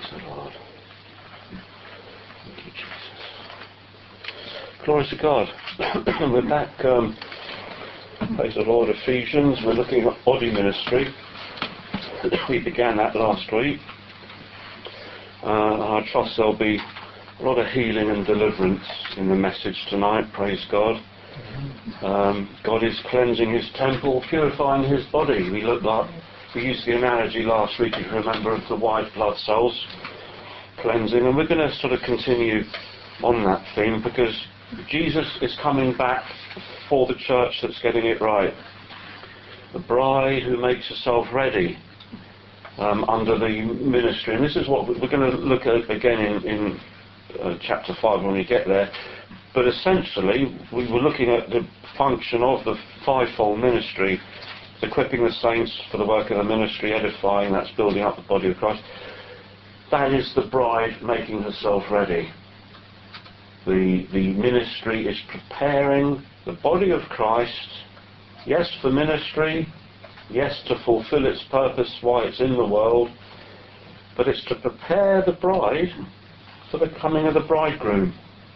the Lord. Thank you, Jesus. Glory to God. We're back, praise the Lord, Ephesians. We're looking at body ministry. We began that last week. I trust there'll be a lot of healing and deliverance in the message tonight, praise God. God is cleansing his temple, purifying his body. We used the analogy last week, if you remember, of the white blood cells cleansing, and we're going to sort of continue on that theme because Jesus is coming back for the church that's getting it right. The bride who makes herself ready under the ministry. And this is what we're going to look at again in chapter 5 when we get there. But essentially, we were looking at the function of the fivefold ministry, equipping the saints for the work of the ministry, edifying, that's building up the body of Christ. That is the bride making herself ready. The ministry is preparing the body of Christ, yes, for ministry, yes, to fulfill its purpose, why it's in the world, but it's to prepare the bride for the coming of the bridegroom.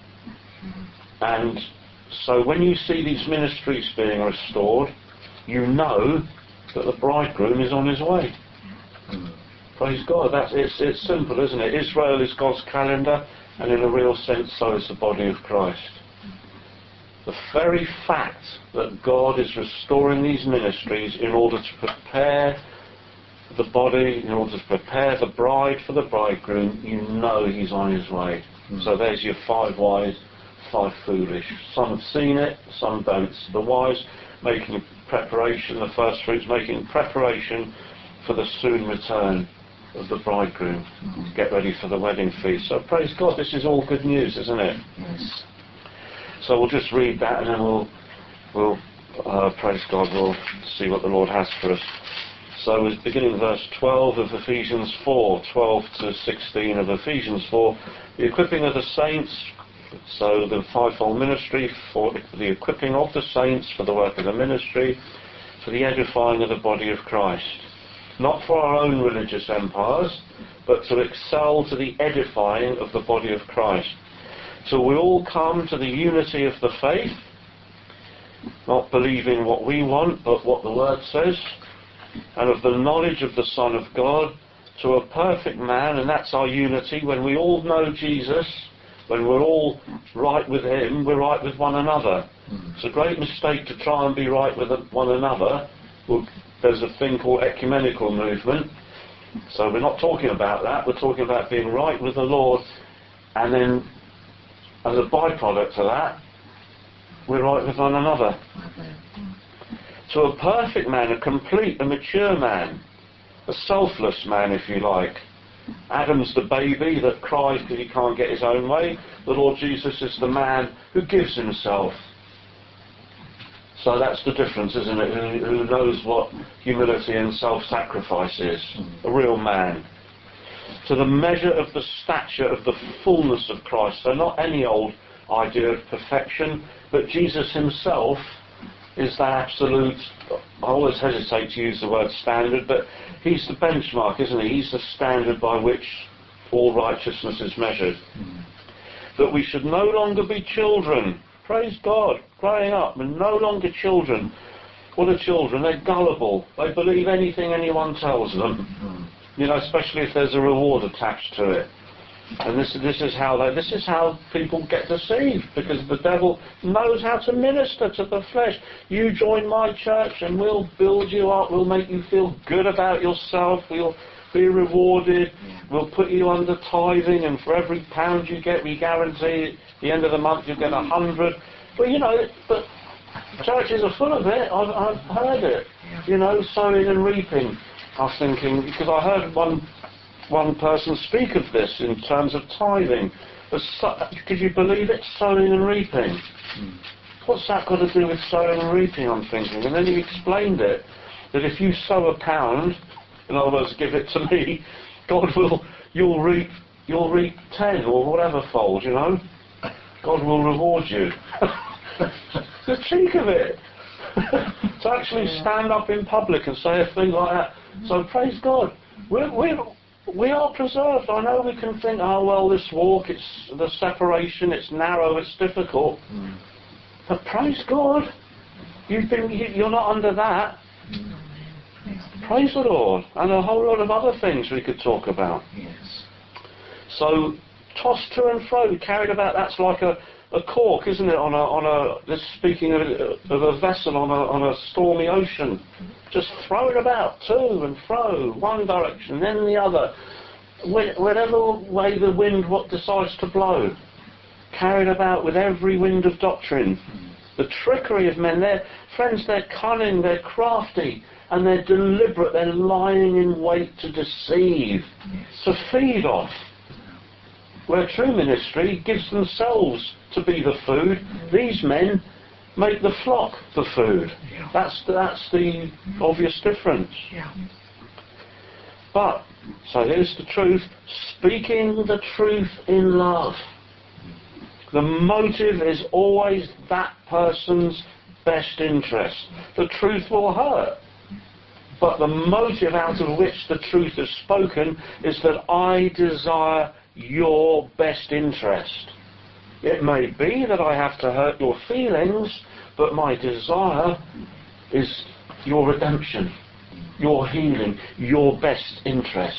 And so when you see these ministries being restored, you know that the bridegroom is on his way. Praise God. It's simple, isn't it? Israel is God's calendar, and in a real sense, so is the body of Christ. The very fact that God is restoring these ministries in order to prepare the body, in order to prepare the bride for the bridegroom, you know he's on his way. So there's your 5 wise, 5 foolish. Some have seen it, some don't. The wise making preparation, the first fruits making preparation for the soon return of the bridegroom. Get ready for the wedding feast. So praise God, this is all good news, isn't it? Yes. So we'll just read that and then we'll praise God, we'll see what the Lord has for us. So we're beginning verse 12 of Ephesians 4, 12 to 16 of Ephesians 4, the equipping of the saints, so the fivefold ministry, for the equipping of the saints for the work of the ministry, for the edifying of the body of Christ. Not for our own religious empires, but to excel to the edifying of the body of Christ. Till we all come to the unity of the faith, not believing what we want, but what the Word says, and of the knowledge of the Son of God, to a perfect man, and that's our unity. When we all know Jesus, when we're all right with him, we're right with one another. It's a great mistake to try and be right with one another. There's a thing called ecumenical movement. So we're not talking about that. We're talking about being right with the Lord, and then as a byproduct of that, we're right with one another. To a perfect man, a complete, a mature man, a selfless man, if you like. Adam's the baby that cries because he can't get his own way. The Lord Jesus is the man who gives himself. So that's the difference, isn't it? Who knows what humility and self-sacrifice is. A real man. To the measure of the stature of the fullness of Christ. So not any old idea of perfection, but Jesus himself is the absolute, I always hesitate to use the word standard, but he's the benchmark, isn't he? He's the standard by which all righteousness is measured. That we should no longer be children, praise God, growing up, and no longer children. What are children? They're gullible. They believe anything anyone tells them. You know, especially if there's a reward attached to it. And this is how people get deceived, because the devil knows how to minister to the flesh. You join my church and we'll build you up, we'll make you feel good about yourself, we'll be rewarded, we'll put you under tithing, and for every £1 you get, we guarantee at the end of the month you'll get 100. But you know, but churches are full of it. I've heard it. You know, sowing and reaping. I was thinking, because I heard one person speak of this in terms of tithing. Could you believe it? Sowing and reaping. What's that got to do with sowing and reaping, I'm thinking? And then he explained it, that if you sow £1, in other words, give it to me, you'll reap 10 or whatever fold, you know. God will reward you. The cheek of it. To actually stand up in public and say a thing like that. So praise God. we are preserved. I know we can think, oh well, this walk, it's the separation, it's narrow, it's difficult. But praise God, you're not under that. Praise the Lord. And a whole lot of other things we could talk about. Yes. So, tossed to and fro, carried about, that's like a cork, isn't it, this speaking of a vessel on a stormy ocean. Just throw it about, to and fro, one direction, then the other. Whatever way the wind decides to blow. Carried about with every wind of doctrine. The trickery of men, friends, they're cunning, they're crafty, and they're deliberate, they're lying in wait to deceive, to feed off. Where true ministry gives themselves to be the food, these men make the flock the food. Yeah. That's the obvious difference. Yeah. But, so here's the truth, speaking the truth in love. The motive is always that person's best interest. The truth will hurt. But the motive out of which the truth is spoken is that I desire your best interest. It may be that I have to hurt your feelings, but my desire is your redemption, your healing, your best interest.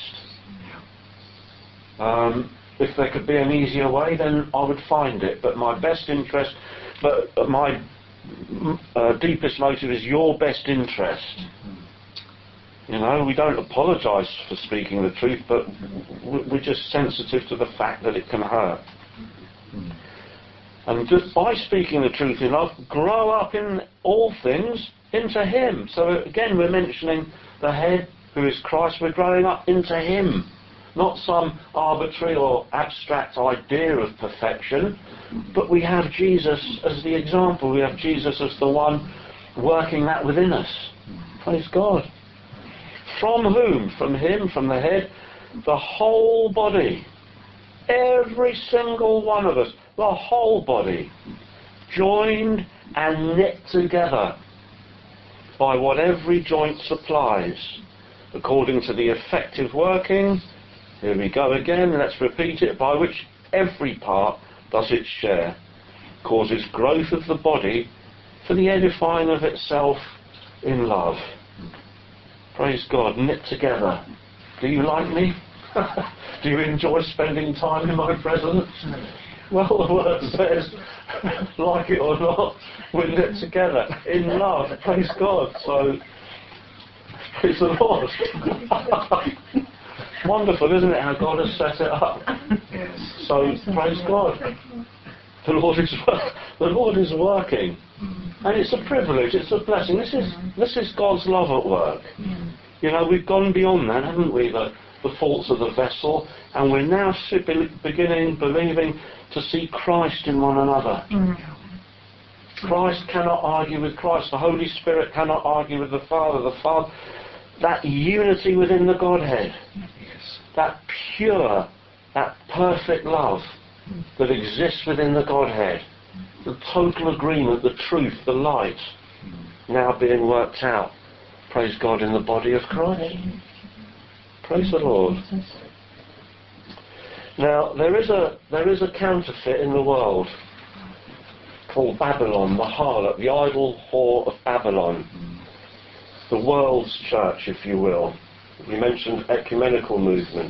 If there could be an easier way, then I would find it. But my best interest, but my deepest motive is your best interest. You know, we don't apologise for speaking the truth, but we're just sensitive to the fact that it can hurt. And just by speaking the truth in love, grow up in all things into Him. So again, we're mentioning the head, who is Christ. We're growing up into Him. Not some arbitrary or abstract idea of perfection, but we have Jesus as the example. We have Jesus as the one working that within us. Praise God. From whom? From Him, from the head, the whole body, every single one of us, the whole body, joined and knit together by what every joint supplies, according to the effective working, here we go again, let's repeat it, by which every part does its share, causes growth of the body for the edifying of itself in love. Praise God, knit together. Do you like me? Do you enjoy spending time in my presence? Well, the word says, like it or not, we're knit together in love. Praise God. So, praise the Lord. Wonderful, isn't it, how God has set it up? Yes. So, praise God. The Lord is working. And it's a privilege, it's a blessing. This is God's love at work. You know, we've gone beyond that, haven't we? The faults of the vessel, and we're now beginning, believing, to see Christ in one another. Christ cannot argue with Christ. The Holy Spirit cannot argue with the Father. The Father, that unity within the Godhead, that pure, that perfect love that exists within the Godhead, the total agreement, the truth, the light, now being worked out, praise God, in the body of Christ. Praise the Lord. Now, there is a counterfeit in the world called Babylon, the harlot, the idol whore of Babylon. The world's church, if you will. We mentioned ecumenical movement.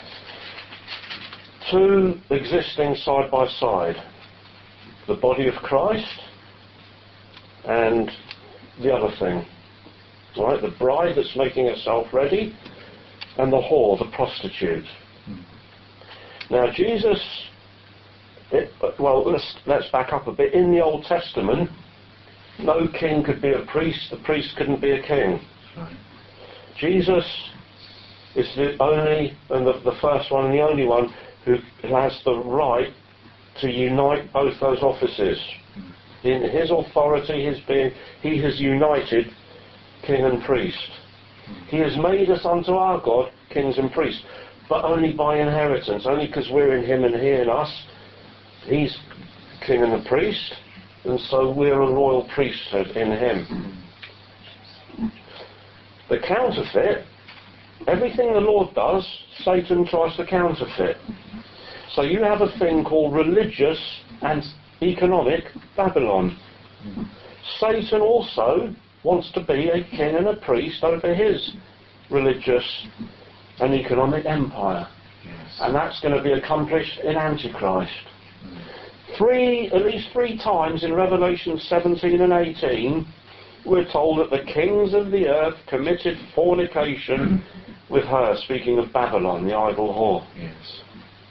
Two existing side by side. The body of Christ and the other thing. Right? The bride that's making herself ready, and the whore, the prostitute. Now Jesus, let's back up a bit. In the Old Testament, no king could be a priest couldn't be a king. Jesus is the only, and the first one and the only one who has the right to unite both those offices. In his authority, his being, he has united king and priest. He has made us unto our God kings and priests, but only by inheritance, only because we're in him and he in us. He's king and the priest, and so we're a royal priesthood in him. The counterfeit everything the Lord does, Satan tries to counterfeit. So you have a thing called religious and economic Babylon. Satan also wants to be a king and a priest over his religious and economic empire. Yes. And that's going to be accomplished in Antichrist. At least three times in Revelation 17 and 18, we're told that the kings of the earth committed fornication with her, speaking of Babylon, the idol whore. Yes.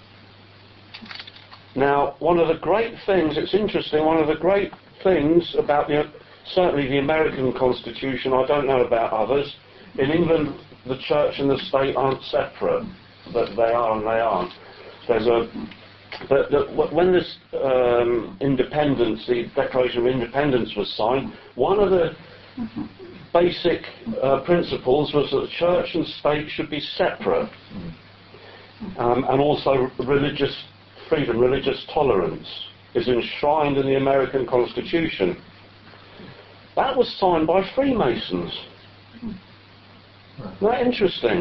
Now, one of the great things, it's interesting, one of the great things about certainly the American Constitution, I don't know about others, in England the church and the state aren't separate, but they are and they aren't. When this independence, the Declaration of Independence was signed, one of the basic principles was that the church and state should be separate, and also religious freedom, religious tolerance is enshrined in the American Constitution. That was signed by Freemasons. Isn't that interesting?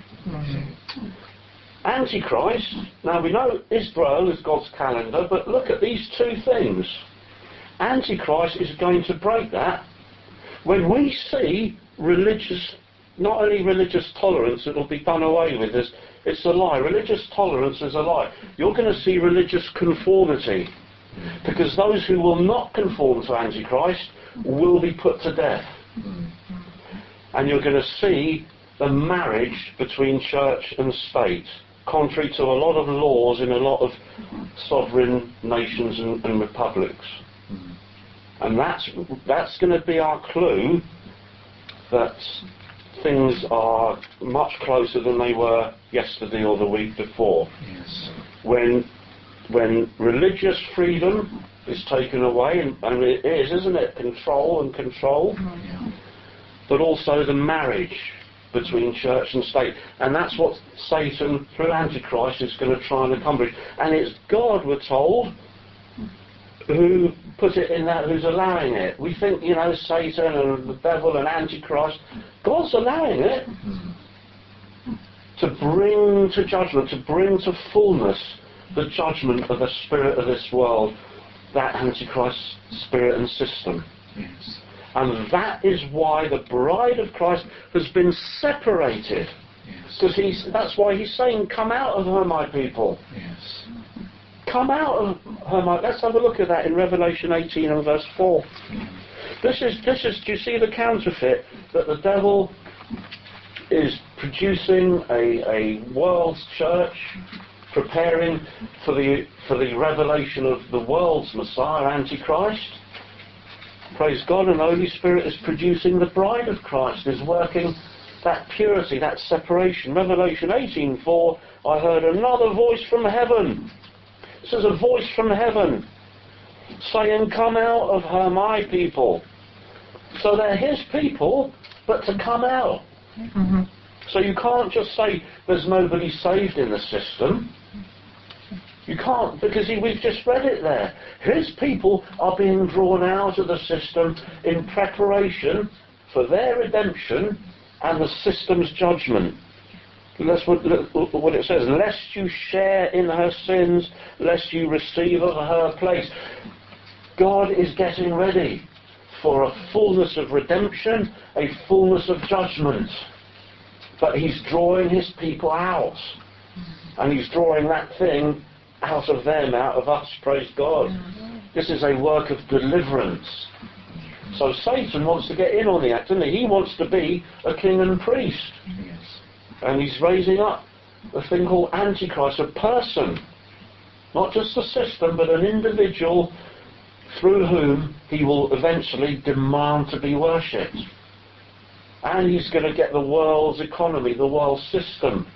Antichrist, now we know Israel is God's calendar, but look at these two things. Antichrist is going to break that. When we see not only religious tolerance that will be done away with, it's a lie. Religious tolerance is a lie. You're going to see religious conformity, because those who will not conform to Antichrist will be put to death. And you're going to see the marriage between church and state, contrary to a lot of laws in a lot of sovereign nations and republics. And that's going to be our clue that things are much closer than they were yesterday or the week before. Yes. When religious freedom is taken away, and it is, isn't it? Control. Yeah. But also the marriage between church and state. And that's what Satan, through Antichrist, is going to try and accomplish. And it's God, we're told, who put it in that, who's allowing it. We think, Satan and the devil and Antichrist. God's allowing it to bring to judgment, to bring to fullness the judgment of the spirit of this world, that Antichrist spirit and system. Yes. And that is why the bride of Christ has been separated. Because that's why he's saying, come out of her, my people. Yes. Come out of her, my... Let's have a look at that in Revelation 18 and verse 4. This is, do you see the counterfeit? That the devil is producing a world's church, preparing for the revelation of the world's Messiah, Antichrist. Praise God, and the Holy Spirit is producing the bride of Christ, is working that purity, that separation. Revelation 18:4, I heard another voice from heaven. This is a voice from heaven saying, come out of her, my people. So they're his people, but to come out. Mm-hmm. So you can't just say there's nobody saved in the system. You can't, because we've just read it there. His people are being drawn out of the system in preparation for their redemption and the system's judgment. That's what it says. Lest you share in her sins, lest you receive of her place. God is getting ready for a fullness of redemption, a fullness of judgment. But he's drawing his people out. And he's drawing that thing out of them, out of us, praise God. This is a work of deliverance. So Satan wants to get in on the act, doesn't he? He wants to be a king and priest. Yes. And he's raising up a thing called Antichrist, a person. Not just a system, but an individual through whom he will eventually demand to be worshipped. And he's going to get the world's economy, the world system.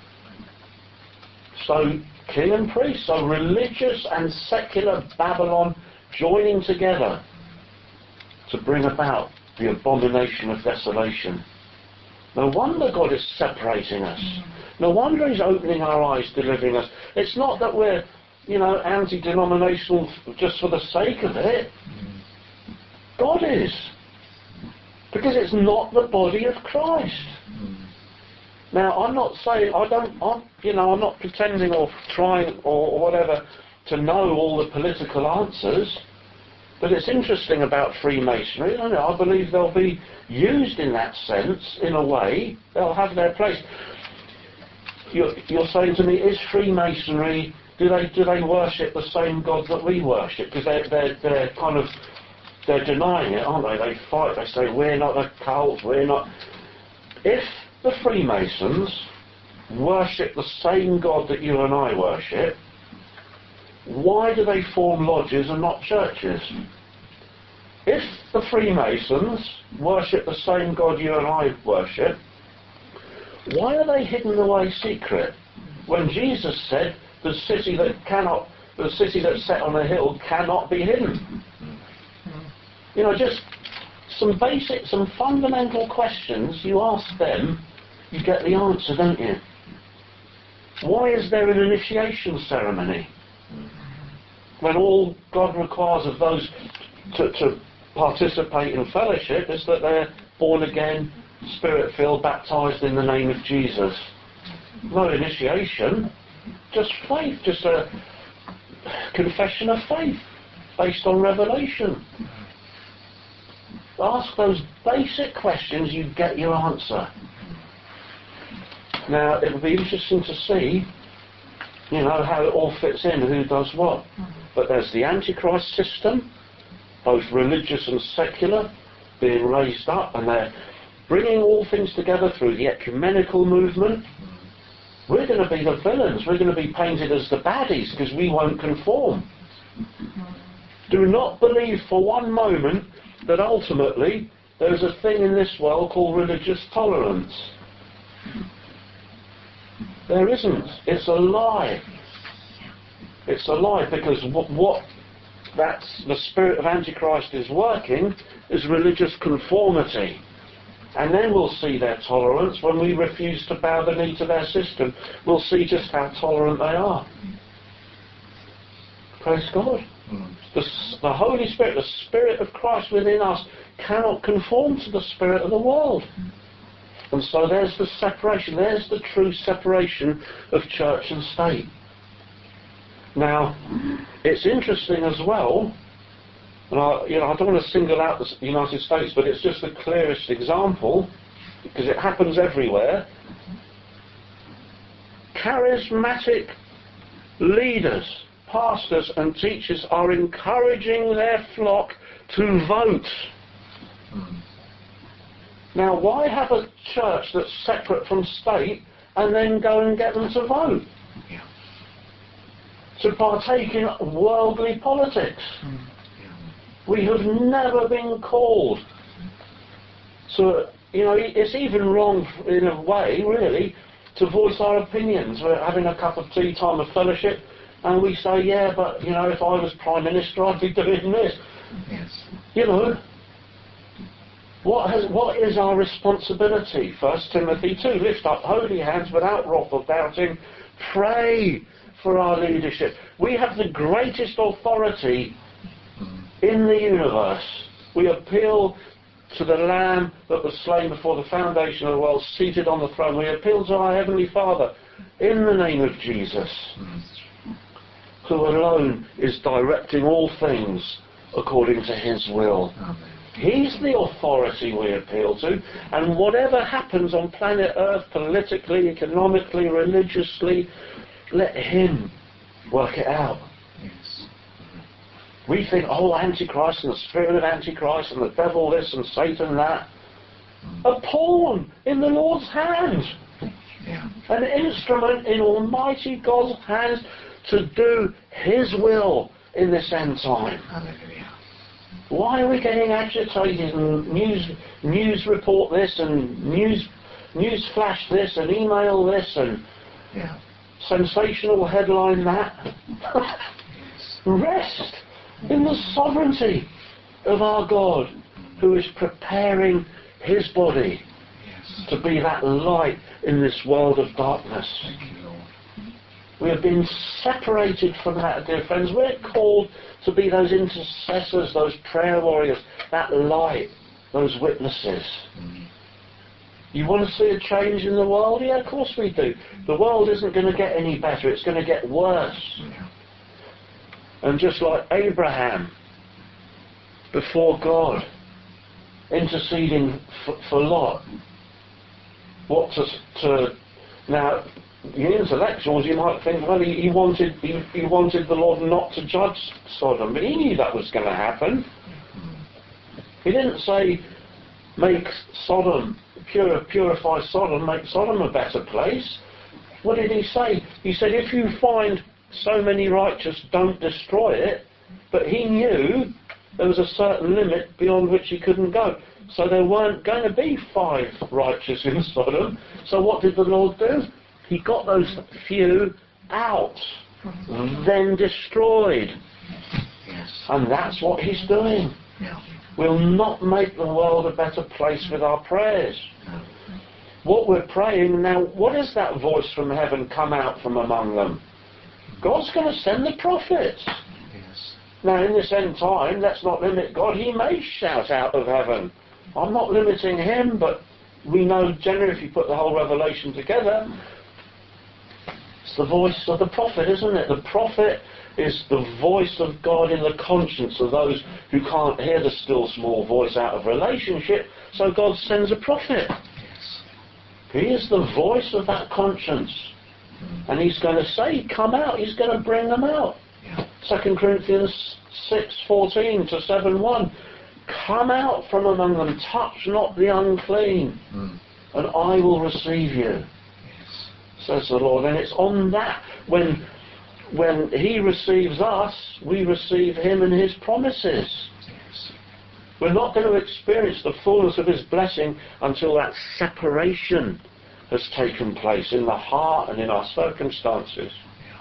So king and priest, so religious and secular Babylon joining together to bring about the abomination of desolation. No wonder God is separating us. No wonder he's opening our eyes, delivering us. It's not that we're, anti-denominational just for the sake of it. God is. Because it's not the body of Christ. Now, I'm not saying, I'm not pretending or trying or whatever to know all the political answers, but it's interesting about Freemasonry. I believe they'll be used in that sense, in a way. They'll have their place. You're saying to me, is Freemasonry, do they worship the same God that we worship? Because they're denying it, aren't they? They fight, they say, we're not a cult, we're not... If the Freemasons worship the same God that you and I worship, why do they form lodges and not churches? If the Freemasons worship the same God you and I worship, why are they hidden away secret? When Jesus said, the city that's set on a hill cannot be hidden. Just some fundamental questions, you ask them, you get the answer, don't you? Why is there an initiation ceremony? When all God requires of those to participate in fellowship is that they're born again, Spirit-filled, baptised in the name of Jesus. No initiation, just faith, just a confession of faith based on revelation. Ask those basic questions, you get your answer. Now, it will be interesting to see, how it all fits in, who does what. But there's the Antichrist system, both religious and secular, being raised up, and they're bringing all things together through the ecumenical movement. We're going to be the villains. We're going to be painted as the baddies because we won't conform. Do not believe for one moment that ultimately there is a thing in this world called religious tolerance. There isn't. It's a lie. It's a lie because what that's the spirit of Antichrist is working is religious conformity. And then we'll see their tolerance when we refuse to bow the knee to their system. We'll see just how tolerant they are. Praise God. The Holy Spirit, the Spirit of Christ within us, cannot conform to the spirit of the world. And so there's the separation. There's the true separation of church and state. Now, it's interesting as well, and I don't want to single out the United States, but it's just the clearest example, because it happens everywhere. Charismatic leaders, pastors and teachers are encouraging their flock to vote. Now, why have a church that's separate from state and then go and get them to vote? Yeah. To partake in worldly politics. We have never been called. So, it's even wrong in a way, really, to voice our opinions. We're having a cup of tea, time of fellowship, and we say, yeah, but, if I was Prime Minister, I'd be doing this. Yes. What is our responsibility? 1 Timothy 2, lift up holy hands without wrath or doubting. Pray for our leadership. We have the greatest authority in the universe. We appeal to the Lamb that was slain before the foundation of the world, seated on the throne. We appeal to our Heavenly Father in the name of Jesus, who alone is directing all things according to His will. Amen. He's the authority we appeal to, and whatever happens on planet Earth, politically, economically, religiously, let Him work it out. Yes. We think, Antichrist and the spirit of Antichrist and the devil this and Satan that. A pawn in the Lord's hand. Yeah. An instrument in Almighty God's hands to do His will in this end time. Hallelujah. Why are we getting agitated and news report this and news flash this and email this and sensational headline that? Rest in the sovereignty of our God, who is preparing His body to be that light in this world of darkness. Thank you, Lord. We have been separated from that, dear friends. We're called to be those intercessors, those prayer warriors, that light, those witnesses. You want to see a change in the world? Yeah, of course we do. The world isn't going to get any better. It's going to get worse. And just like Abraham, before God, interceding for Lot, now, the intellectuals, you might think, well, he wanted the Lord not to judge Sodom, but he knew that was going to happen. He didn't say, make Sodom, purify Sodom, make Sodom a better place. What did he say? He said, if you find so many righteous, don't destroy it. But he knew there was a certain limit beyond which he couldn't go. So there weren't going to be 5 righteous in Sodom. So what did the Lord do? He got those few out, then destroyed. Yes. And that's what he's doing. Yeah. We'll not make the world a better place with our prayers. No. What we're praying now, what is that voice from heaven come out from among them? God's going to send the prophets. Yes. Now in this end time, let's not limit God. He may shout out of heaven. I'm not limiting him, but we know generally if you put the whole Revelation together, it's the voice of the prophet, isn't it? The prophet is the voice of God in the conscience of those who can't hear the still small voice out of relationship, so God sends a prophet. Yes. He is the voice of that conscience. And he's going to say, come out, he's going to bring them out. Yeah. 2 Corinthians 6:14 to 7:1. Come out from among them, touch not the unclean, and I will receive you, Yes. says the Lord. And it's on that, when he receives us, we receive him and his promises. Yes. We're not going to experience the fullness of his blessing until that separation has taken place in the heart and in our circumstances.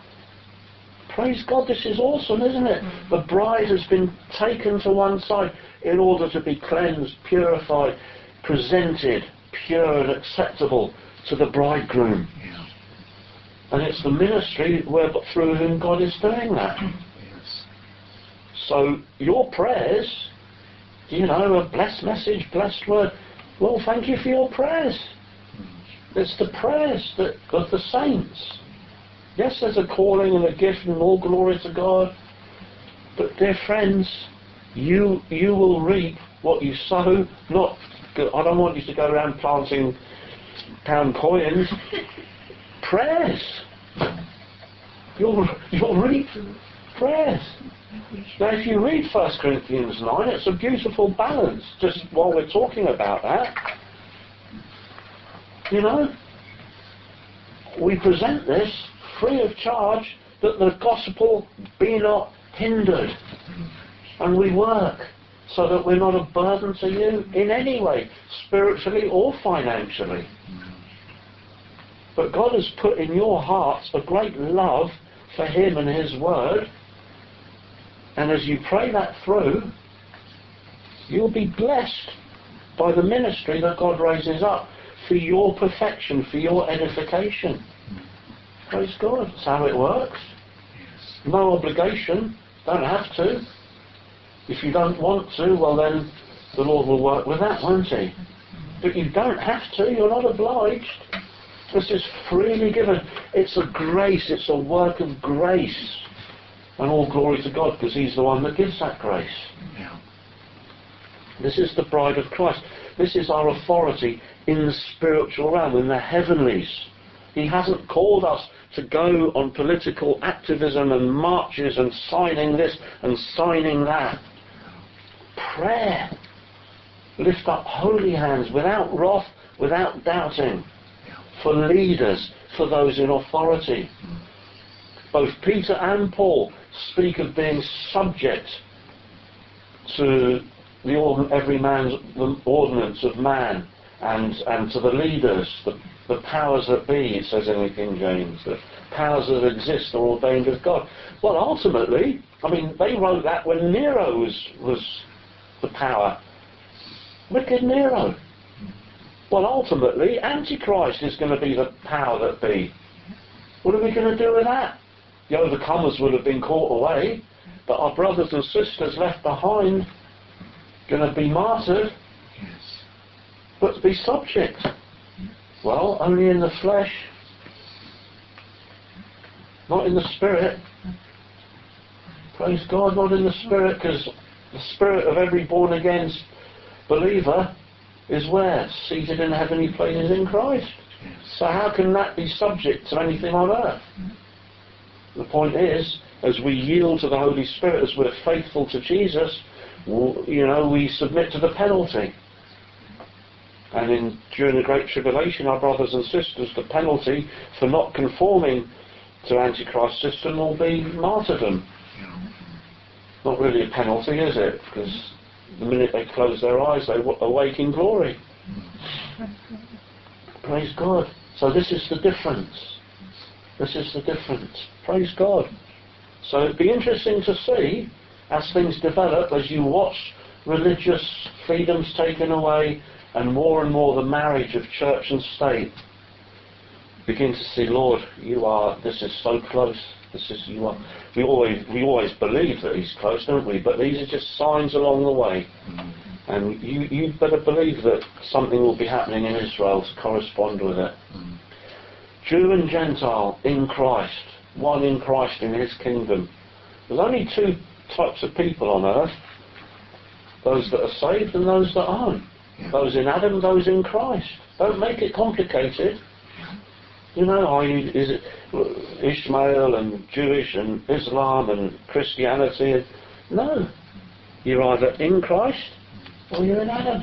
Praise God, this is awesome, isn't it? The bride has been taken to one side in order to be cleansed, purified, presented pure and acceptable to the bridegroom. Yeah. And it's the ministry through whom God is doing that. Yes. So your prayers, a blessed message, blessed word, well, thank you for your prayers. It's the prayers of the saints. Yes, there's a calling and a gift and all glory to God. But dear friends, you will reap what you sow. I don't want you to go around planting pound coins. Prayers. You'll reap prayers. Now if you read 1 Corinthians 9, it's a beautiful balance, just while we're talking about that. We present this free of charge, that the gospel be not hindered. And we work so that we're not a burden to you in any way, spiritually or financially. But God has put in your hearts a great love for him and his word. And as you pray that through, you'll be blessed by the ministry that God raises up for your perfection, for your edification. Praise God. That's how it works. Yes. No obligation. Don't have to. If you don't want to, well then the Lord will work with that, won't he? But you don't have to. You're not obliged. This is freely given. It's a grace. It's a work of grace. And all glory to God, because he's the one that gives that grace. Yeah. This is the bride of Christ. This is our authority in the spiritual realm, in the heavenlies. He hasn't called us to go on political activism and marches and signing this and signing that. Prayer. Lift up holy hands without wrath, without doubting. For leaders, for those in authority. Both Peter and Paul speak of being subject to every man's ordinance of man and to the leaders, the powers that be, it says in the King James. The powers that exist are ordained of God. Well, ultimately, they wrote that when Nero was the power. Wicked Nero. Well, ultimately, Antichrist is going to be the power that be. What are we going to do with that? The overcomers would have been caught away, but our brothers and sisters left behind going to be martyred, Yes. but to be subject Well, only in the flesh, not in the spirit. Praise God, not in the spirit, because the spirit of every born-again believer is where? Seated in heavenly places in Christ. So how can that be subject to anything on earth? The point is, as we yield to the Holy Spirit, as we're faithful to Jesus, we submit to the penalty. And during the Great Tribulation, our brothers and sisters, the penalty for not conforming to Antichrist's system will be martyrdom. Not really a penalty, is it? Because the minute they close their eyes, they awake in glory. Praise God. So this is the difference. This is the difference. Praise God. So it'd be interesting to see, as things develop, as you watch religious freedoms taken away, and more the marriage of church and state, begin to see, Lord, this is so close. We always believe that he's close, don't we? But these are just signs along the way. And you better believe that something will be happening in Israel to correspond with it. Jew and Gentile in Christ, one in Christ in his kingdom. There's only two types of people on earth. Those that are saved and those that aren't. Those in Adam, those in Christ. Don't make it complicated. Is it Ishmael and Jewish and Islam and Christianity? No. You're either in Christ or you're in Adam.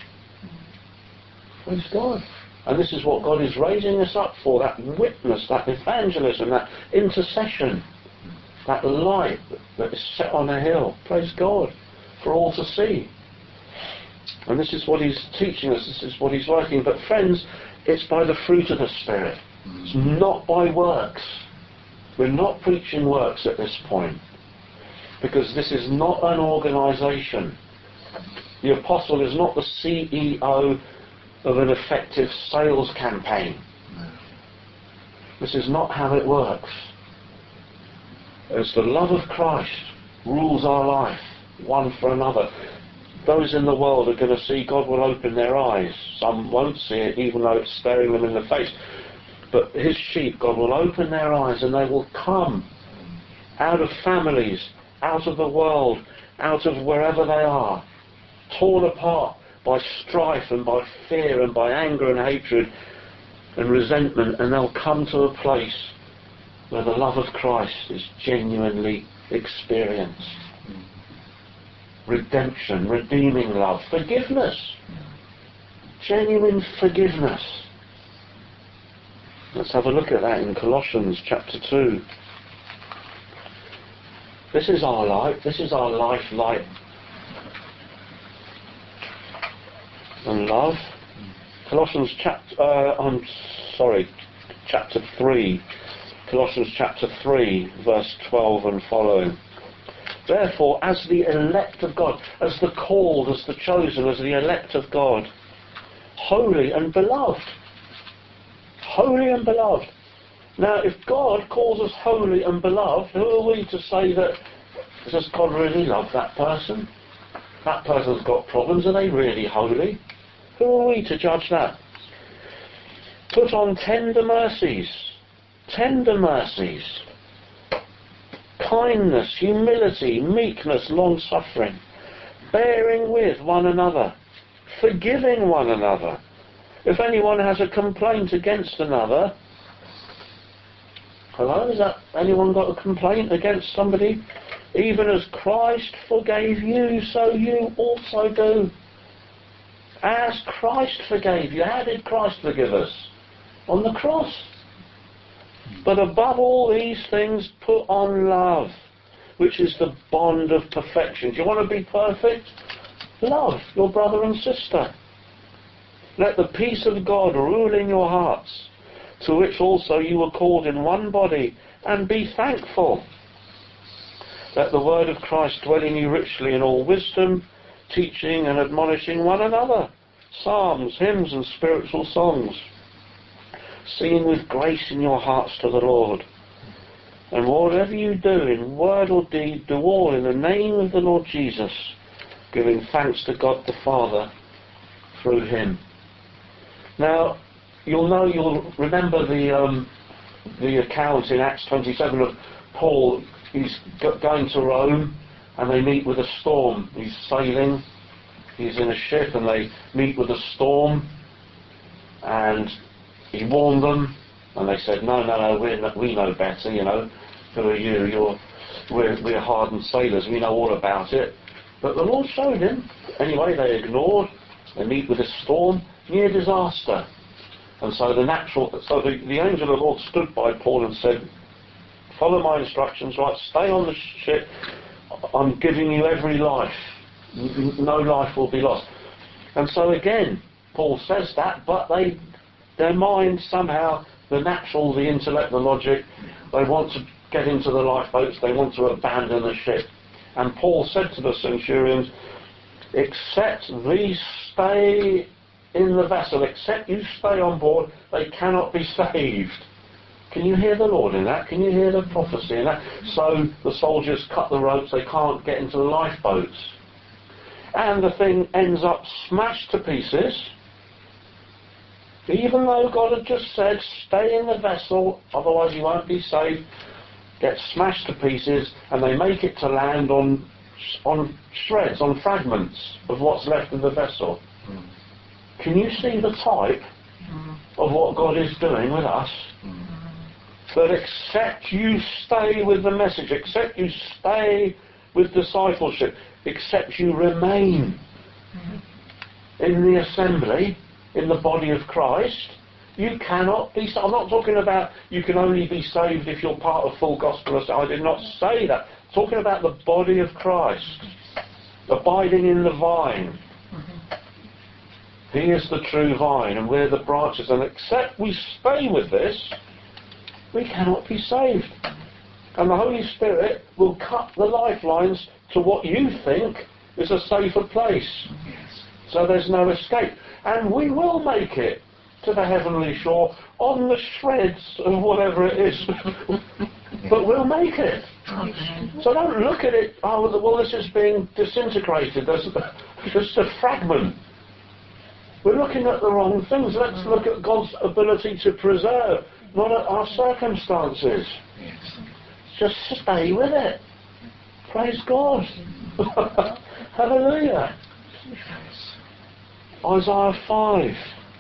Praise God. And this is what God is raising us up for, that witness, that evangelism, that intercession, that light that is set on a hill. Praise God. For all to see. And this is what he's teaching us, this is what he's working. But friends, it's by the fruit of the Spirit. It's not by works. We're not preaching works at this point. Because this is not an organisation. The apostle is not the CEO of an effective sales campaign. This is not how it works. As the love of Christ rules our life, one for another, those in the world are going to see God will open their eyes. Some won't see it, even though it's staring them in the face. But his sheep, God will open their eyes and they will come out of families, out of the world, out of wherever they are, torn apart by strife and by fear and by anger and hatred and resentment, and they'll come to a place where the love of Christ is genuinely experienced. Redemption, redeeming love, forgiveness, genuine forgiveness. Let's have a look at that in Colossians chapter 2. This is our light, this is our life, light and love. Colossians chapter 3. Colossians chapter 3, verse 12 and following. Therefore, as the elect of God, as the called, as the chosen, as the elect of God, holy and beloved. Holy and beloved. Now, if God calls us holy and beloved, who are we to say that, does God really love that person? That person's got problems, are they really holy? Who are we to judge that? Put on tender mercies, kindness, humility, meekness, long-suffering, bearing with one another, forgiving one another. If anyone has a complaint against another, has anyone got a complaint against somebody? Even as Christ forgave you, so you also do. As Christ forgave you. How did Christ forgive us? On the cross. But above all these things, put on love, which is the bond of perfection. Do you want to be perfect? Love your brother and sister. Let the peace of God rule in your hearts, to which also you were called in one body, and be thankful. Let the word of Christ dwell in you richly in all wisdom, teaching and admonishing one another, psalms, hymns and spiritual songs, singing with grace in your hearts to the Lord. And whatever you do in word or deed, do all in the name of the Lord Jesus, giving thanks to God the Father through him. Now, you'll remember the account in Acts 27 of Paul. He's going to Rome, and they meet with a storm. He's sailing, he's in a ship, and they meet with a storm, and he warned them, and they said, no, we know better, who are you? We're hardened sailors, we know all about it. But the Lord showed him. Anyway, they ignored. They meet with a storm, near disaster. And so the angel of the Lord stood by Paul and said, follow my instructions, right? Stay on the ship. I'm giving you every life. No life will be lost. And so again, Paul says that, but their mind somehow, the natural, the intellect, the logic, they want to get into the lifeboats, they want to abandon the ship. And Paul said to the centurions, except these stay in the vessel, except you stay on board, they cannot be saved. Can you hear the Lord in that? Can you hear the prophecy in that? So the soldiers cut the ropes, they can't get into the lifeboats. And the thing ends up smashed to pieces, even though God had just said, stay in the vessel, otherwise you won't be saved. Gets smashed to pieces, and they make it to land on shreds, on fragments of what's left of the vessel. Can you see the type of what God is doing with us? That except you stay with the message, except you stay with discipleship, except you remain in the assembly, in the body of Christ, you cannot be. I'm not talking about you can only be saved if you're part of full gospel. I did not say that. I'm talking about the body of Christ, abiding in the vine. He is the true vine, and we're the branches. And except we stay with this, we cannot be saved. And the Holy Spirit will cut the lifelines to what you think is a safer place. So there's no escape. And we will make it to the heavenly shore on the shreds of whatever it is. But we'll make it. So don't look at it, well, this is being disintegrated. There's just a fragment. We're looking at the wrong things. Let's look at God's ability to preserve, not at our circumstances. Just stay with it. Praise God. Hallelujah. Isaiah 5.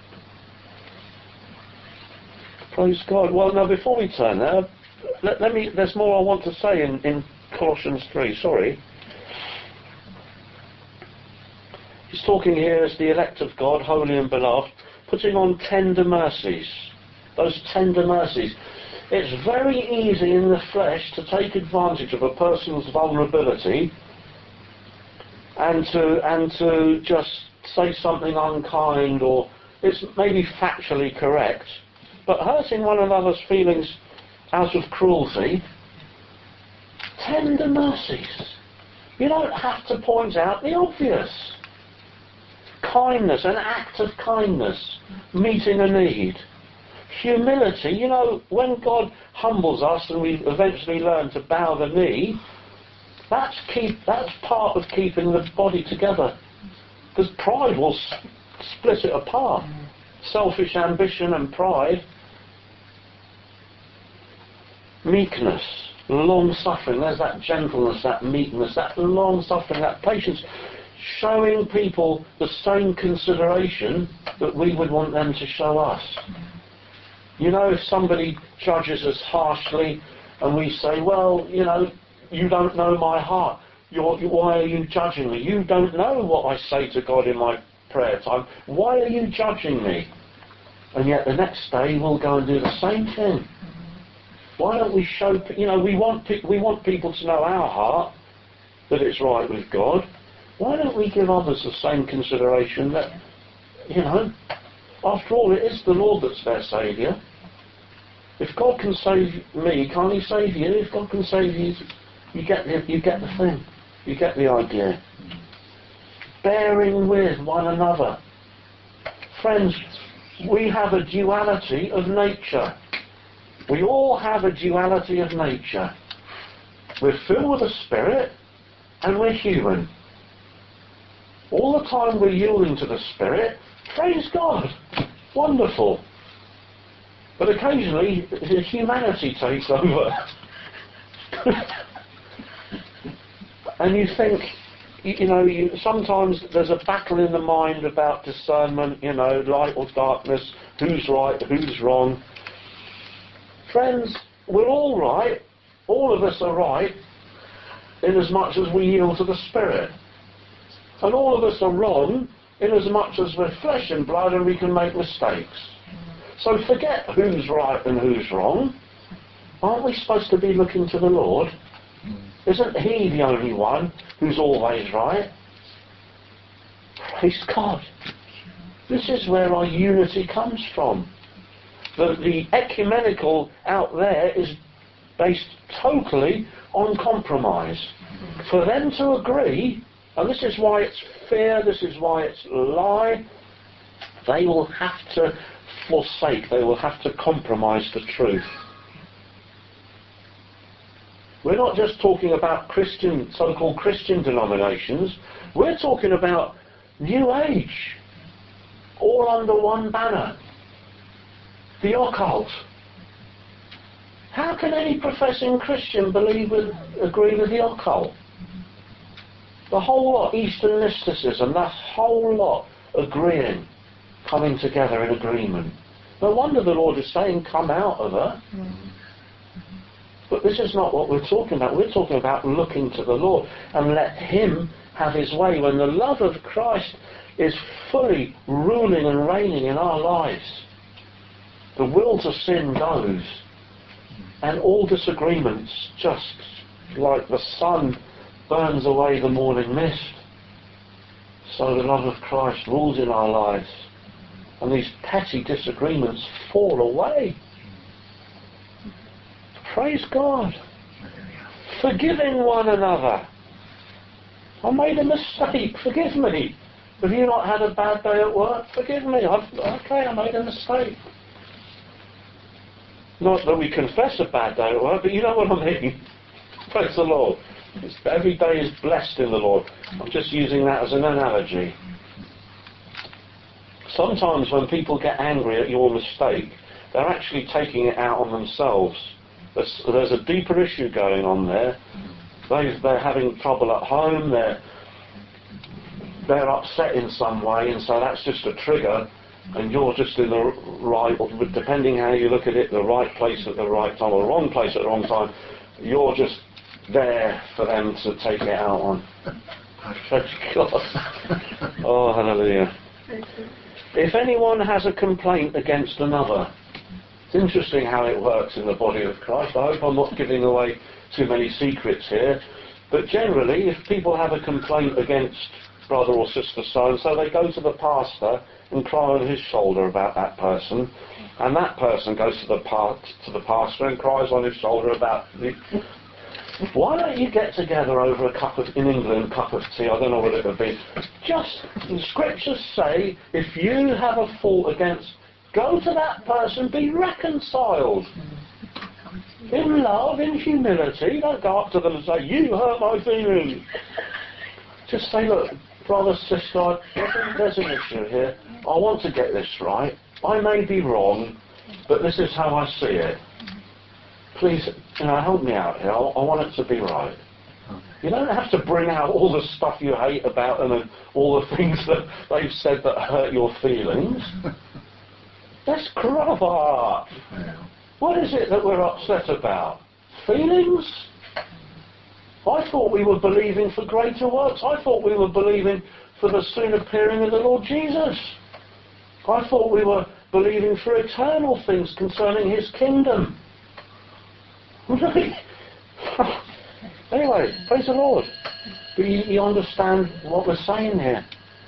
Praise God. Well, now before we turn there, there's more I want to say in Colossians 3. Sorry. He's talking here as the elect of God, holy and beloved, putting on tender mercies. Those tender mercies. It's very easy in the flesh to take advantage of a person's vulnerability and to just say something unkind, or it's maybe factually correct, but hurting one another's feelings out of cruelty. Tender mercies. You don't have to point out the obvious. Kindness, an act of kindness, meeting a need. Humility, when God humbles us and we eventually learn to bow the knee, that's part of keeping the body together. Because pride will split it apart. Selfish ambition and pride. Meekness, long-suffering, there's that gentleness, that meekness, that long-suffering, that patience, showing people the same consideration that we would want them to show us. If somebody judges us harshly and we say, well, you don't know my heart. Why are you judging me? You don't know what I say to God in my prayer time. Why are you judging me? And yet the next day we'll go and do the same thing. Why don't we show, we want people to know our heart, that it's right with God. Why don't we give others the same consideration that, after all, it is the Lord that's their Saviour. If God can save me, can't He save you? If God can save you, you get the thing. You get the idea. Bearing with one another. Friends, we have a duality of nature. We all have a duality of nature. We're filled with the Spirit and we're human. All the time we're yielding to the Spirit. Praise God. Wonderful. But occasionally, humanity takes over. And you think, sometimes there's a battle in the mind about discernment, light or darkness, who's right, who's wrong. Friends, we're all right. All of us are right, in as much as we yield to the Spirit. And all of us are wrong, in as much as we're flesh and blood and we can make mistakes. So forget who's right and who's wrong. Aren't we supposed to be looking to the Lord? Isn't He the only one who's always right? Praise God. This is where our unity comes from. The ecumenical out there is based totally on compromise. For them to agree, and this is why it's fear, this is why it's lie, they will have to forsake, they will have to compromise the truth. We're not just talking about so-called Christian denominations, we're talking about New Age, all under one banner. The occult. How can any professing Christian agree with the occult? The whole lot, Eastern mysticism, the whole lot agreeing, coming together in agreement. No wonder the Lord is saying, come out of her. But this is not what we're talking about. We're talking about looking to the Lord and let Him have His way. When the love of Christ is fully ruling and reigning in our lives, the will to sin goes, and all disagreements, just like the sun burns away the morning mist, so the love of Christ rules in our lives, and these petty disagreements fall away. Praise God. Forgiving one another. I made a mistake, forgive me. Have you not had a bad day at work? Forgive me. I made a mistake. Not that we confess a bad day at work, but you know what I mean. Praise the Lord. Every day is blessed in the Lord. I'm just using that as an analogy. Sometimes when people get angry at your mistake, they're actually taking it out on themselves. There's a deeper issue going on there. They're having trouble at home, they're upset in some way, and so that's just a trigger, and you're just in the right, depending how you look at it, the right place at the right time, or the wrong place at the wrong time. You're just there for them to take it out on. Praise God. Oh, hallelujah. If anyone has a complaint against another, it's interesting how it works in the body of Christ. I hope I'm not giving away too many secrets here. But generally, if people have a complaint against brother or sister so-and-so, they go to the pastor and cry on his shoulder about that person. And that person goes to the pastor and cries on his shoulder about the... Why don't you get together over a cup of tea? I don't know what it would be. Just, the scriptures say, if you have a fault against... Go to that person, be reconciled. In love, in humility. Don't go up to them and say, you hurt my feelings. Just say, look, brother, sister, there's an issue here. I want to get this right. I may be wrong, but this is how I see it. Please, help me out here. I want it to be right. You don't have to bring out all the stuff you hate about them and all the things that they've said that hurt your feelings. Let's grow up. What is it that we're upset about? Feelings? I thought we were believing for greater works. I thought we were believing for the soon appearing of the Lord Jesus. I thought we were believing for eternal things concerning His kingdom. Anyway, praise the Lord. Do you understand what we're saying here?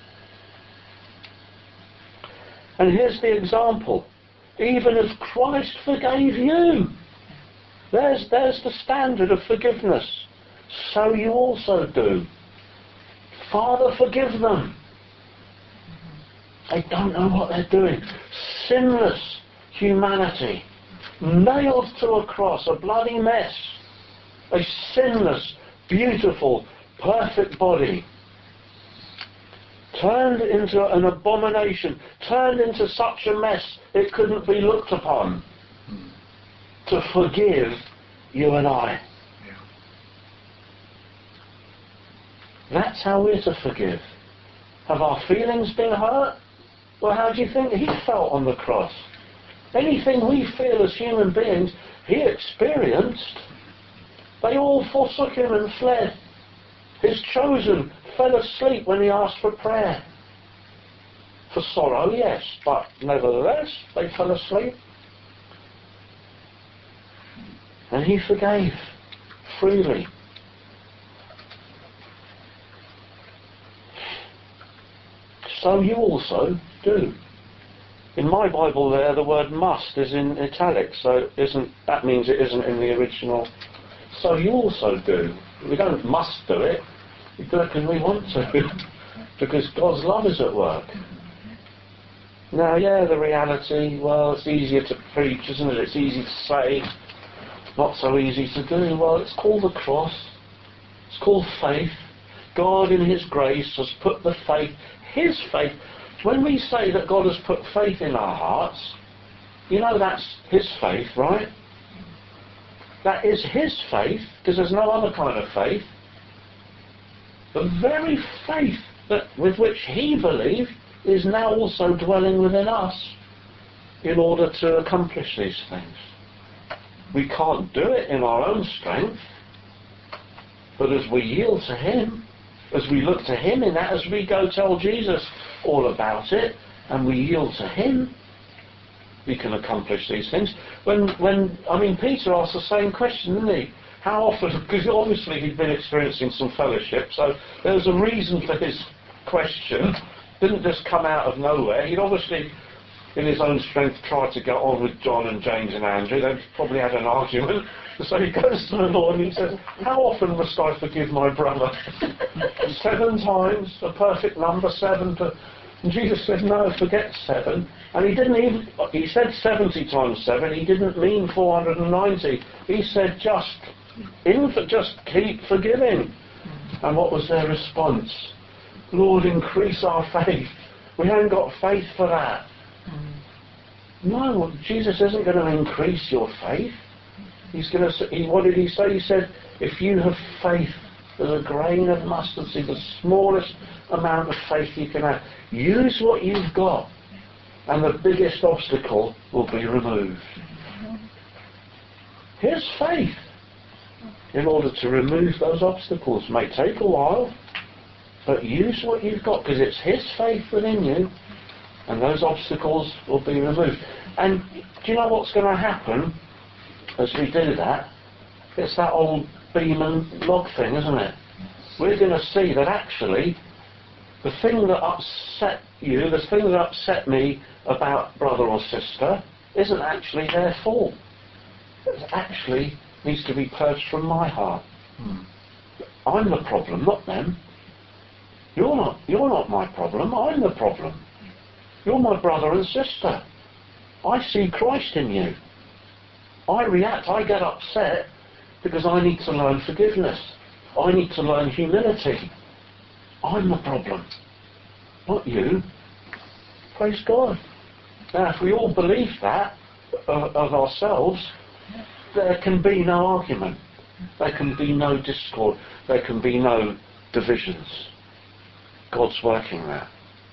And here's the example. Even as Christ forgave you. There's the standard of forgiveness. So you also do. Father, forgive them. They don't know what they're doing. Sinless humanity. Nailed to a cross, a bloody mess. A sinless, beautiful, perfect body. Turned into an abomination, turned into such a mess it couldn't be looked upon. to forgive you and I. Yeah. That's how we're to forgive. Have our feelings been hurt? Well, how do you think he felt on the cross? Anything we feel as human beings, he experienced. They all forsook him and fled. His chosen fell asleep when he asked for prayer. For sorrow, yes, but nevertheless, they fell asleep. And he forgave freely. So you also do. In my Bible there, the word must is in italics, so that means it isn't in the original. So you also do. We don't must do it. We do it because we want to. Because God's love is at work. Now, yeah, the reality, well, it's easier to preach, isn't it? It's easy to say, not so easy to do. Well, it's called the cross. It's called faith. God in his grace has put the faith, his faith. When we say that God has put faith in our hearts, you know that's his faith, right? That is his faith, because there's no other kind of faith. The very faith with which he believed is now also dwelling within us in order to accomplish these things. We can't do it in our own strength, but as we yield to him, as we look to him in that, as we go tell Jesus all about it, and we yield to him, we can accomplish these things. Peter asked the same question, didn't he? How often, because obviously he'd been experiencing some fellowship, so there was a reason for his question. Didn't just come out of nowhere. He'd obviously, in his own strength, tried to get on with John and James and Andrew. They'd probably had an argument. So he goes to the Lord and he says, how often must I forgive my brother? 7 times, a perfect number, 7. And Jesus said, no, forget 7. And he said 70 times 7. He didn't mean 490. He said just keep forgiving. And what was their response? Lord, increase our faith. We haven't got faith for that. No, Jesus isn't going to increase your faith. What did he say? He said, if you have faith as a grain of mustard seed, the smallest amount of faith you can have, use what you've got, and the biggest obstacle will be removed. Here's faith in order to remove those obstacles. It may take a while, but use what you've got, because it's his faith within you, and those obstacles will be removed. And do you know what's going to happen as we do that? It's that old beam and log thing, isn't it? We're going to see that actually the thing that upset you, the thing that upset me about brother or sister, isn't actually their fault. It actually needs to be purged from my heart. I'm the problem, not them. You're not my problem, I'm the problem. You're my brother and sister. I see Christ in you. I react, I get upset because I need to learn forgiveness. I need to learn humility. I'm the problem, not you. Praise God. Now, if we all believe that of ourselves, there can be no argument. There can be no discord. There can be no divisions. God's working there.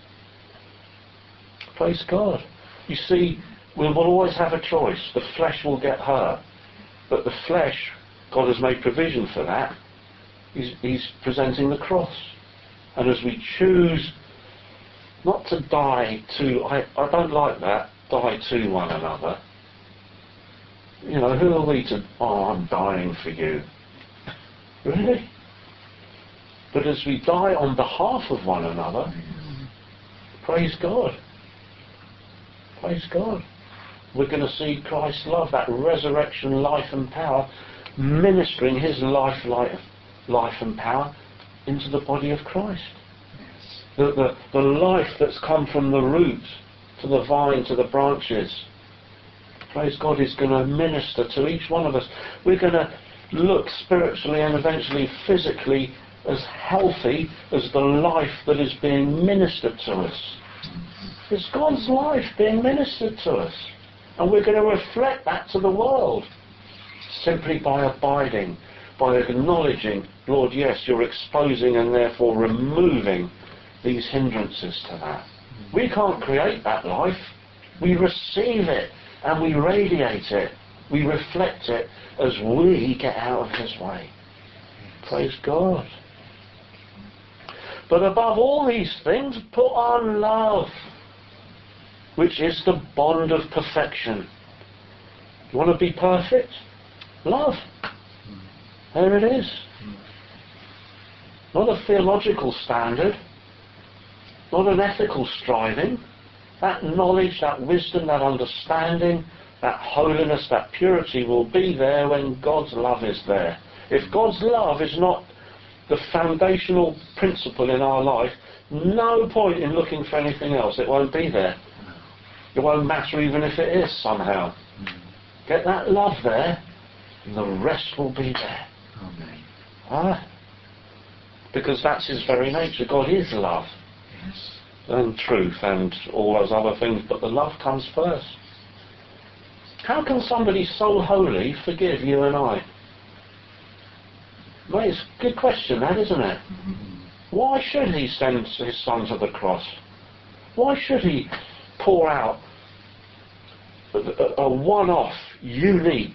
Praise God. You see, we will always have a choice. The flesh will get hurt. But the flesh, God has made provision for that. He's presenting the cross. And as we choose not to die to, I don't like that, die to one another. You know, who are we to, I'm dying for you. Really? But as we die on behalf of one another, praise God. Praise God. We're going to see Christ's love, that resurrection life and power, ministering his life and power into the body of Christ. The life that's come from the root to the vine to the branches. Praise God, is going to minister to each one of us. We're going to look spiritually and eventually physically as healthy as the life that is being ministered to us. It's God's life being ministered to us. And we're going to reflect that to the world. Simply by abiding, by acknowledging, Lord, yes, you're exposing and therefore removing these hindrances to that. We can't create that life. We receive it and we radiate it. We reflect it as we get out of his way. Praise God. But above all these things, put on love, which is the bond of perfection. You want to be perfect? Love. There it is. Not a theological standard, not an ethical striving. That knowledge, that wisdom, that understanding, that holiness, that purity will be there when God's love is there. If God's love is not the foundational principle in our life, no point in looking for anything else. It won't be there. It won't matter even if it is somehow. Get that love there, and the rest will be there. Amen. Because that's his very nature. God is love. Yes. And truth and all those other things, but the love comes first. How can somebody so holy forgive you and I? Well, it's a good question, that, isn't it? Why should he send his son to the cross? Why should he pour out a one-off, unique,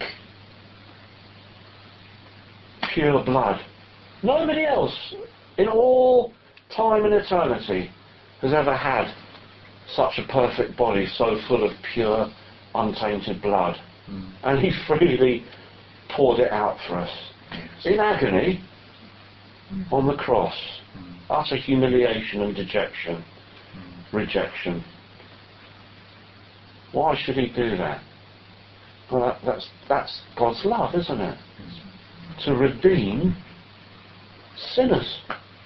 pure blood? Nobody else in all time and eternity has ever had such a perfect body so full of pure, untainted blood. And he freely poured it out for us. Yes. In agony, on the cross, utter humiliation and dejection, rejection. Why should he do that? Well, that's God's love, isn't it? To redeem sinners.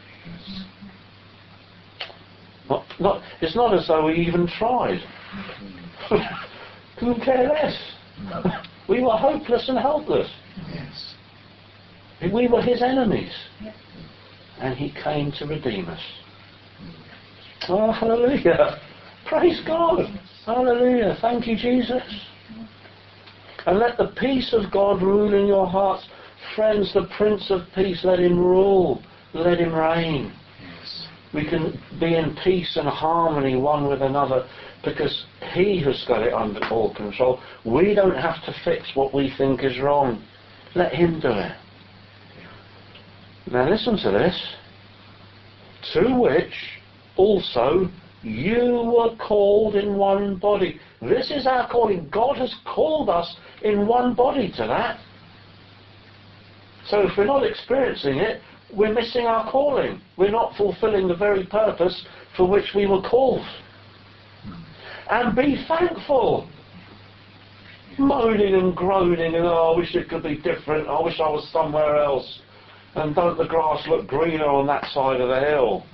It's not as though we even tried. Couldn't care less. We were hopeless and helpless. Yes. We were his enemies. And he came to redeem us. Oh, hallelujah. Praise God. Hallelujah. Thank you, Jesus. And let the peace of God rule in your hearts. Friends, the Prince of Peace, let him rule. Let him reign. Yes. We can be in peace and harmony one with another because he has got it under all control. We don't have to fix what we think is wrong. Let him do it. Now listen to this. To which also you were called in one body. This is our calling. God has called us in one body to that. So if we're not experiencing it, we're missing our calling. We're not fulfilling the very purpose for which we were called. And be thankful. Moaning and groaning and, oh, I wish it could be different. I wish I was somewhere else. And don't the grass look greener on that side of the hill?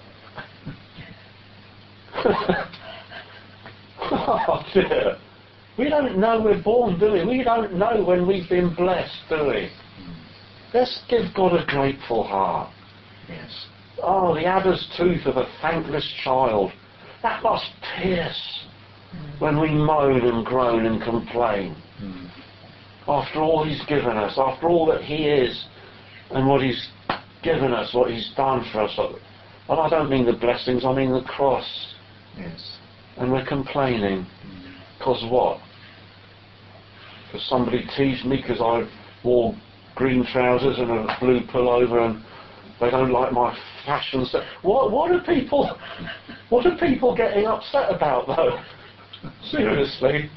Oh dear. We don't know we're born, do we? We don't know when we've been blessed, do we? Let's give God a grateful heart. Yes. Oh, the adder's tooth of a thankless child. That must pierce when we moan and groan and complain. After all he's given us, after all that he is, and what he's given us, what he's done for us. And I don't mean the blessings, I mean the cross. Yes. And we're complaining. Because what? Because somebody teased me because I wore green trousers and a blue pullover and they don't like my fashion sense. What are people getting upset about though? Seriously.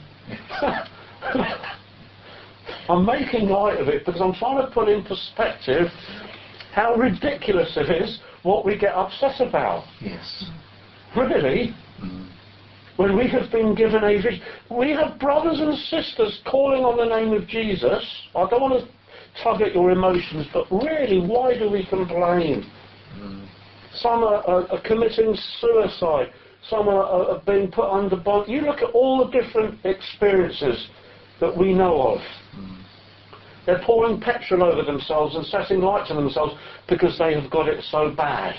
I'm making light of it because I'm trying to put in perspective how ridiculous it is what we get upset about. Yes. Really? When we have been given a vision. We have brothers and sisters calling on the name of Jesus. I don't want to tug at your emotions, but really, why do we complain? Some are committing suicide. Some are being put under bond. You look at all the different experiences that we know of. They're pouring petrol over themselves and setting light to themselves because they have got it so bad.